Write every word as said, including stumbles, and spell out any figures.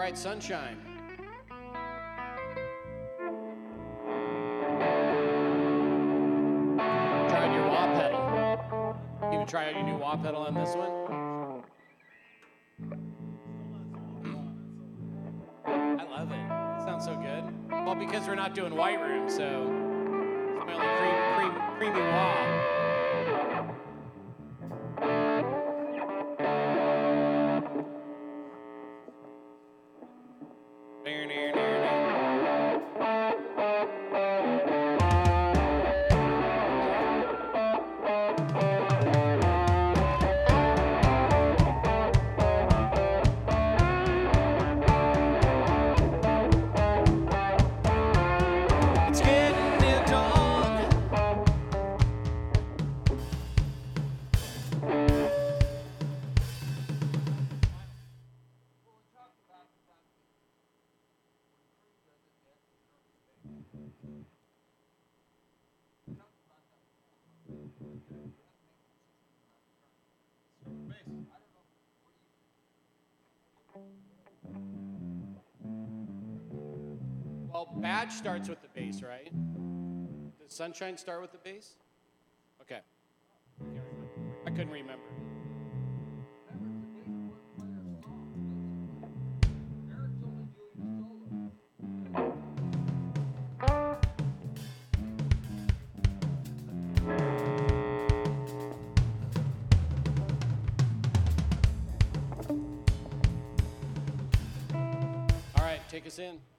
right, Sunshine. Trying your wah pedal. You gonna try out your new wah pedal on this one? I love it. It sounds so good. Well, because we're not doing White Room, so it's my only cream, cream, creamy wah. Well, Badge starts with the bass, right? Does Sunshine start with the bass? Okay. I couldn't remember. All right, take us in.